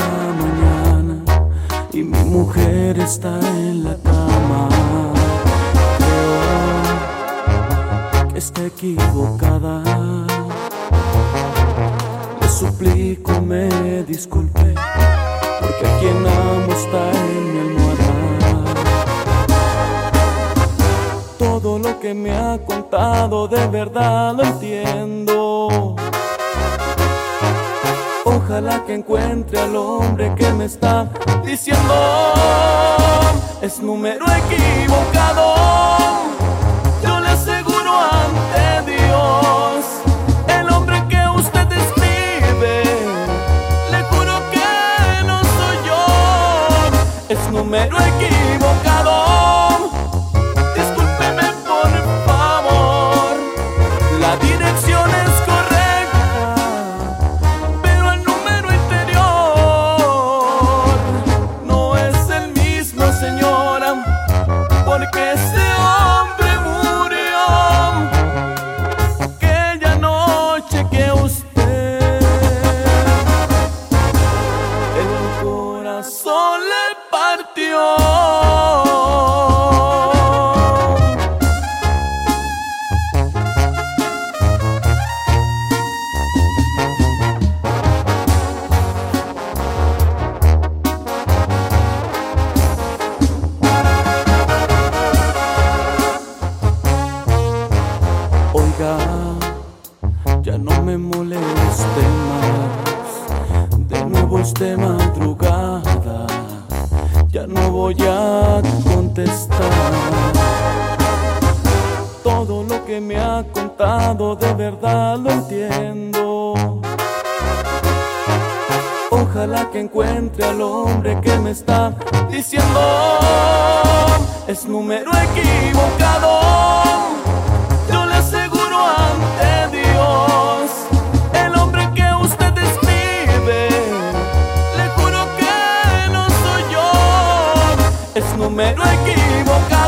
mañana y mi mujer está en la cama. Creo que está equivocada. Le suplico me disculpe, porque a quien amo está en mi almohada. Todo lo que me ha contado de verdad lo entiendo. Ojalá que encuentre al hombre que me está diciendo es número equivocado. Yo le aseguro ante Dios, el hombre que usted describe, le juro que no soy yo. Es número equivocado. Discúlpeme por favor, la dirección es correcta, pero el número interior no es el mismo, señora, porque ese hombre murió aquella noche que usted el corazón le partió. Oiga, ya no me moleste más. De nuevo es de madrugada, ya no voy a contestar. Todo lo que me ha contado de verdad lo entiendo. Ojalá que encuentre al hombre que me está diciendo es número equivocado. Yo le aseguro ante Dios, el hombre que usted describe, le juro que no soy yo. Es número equivocado.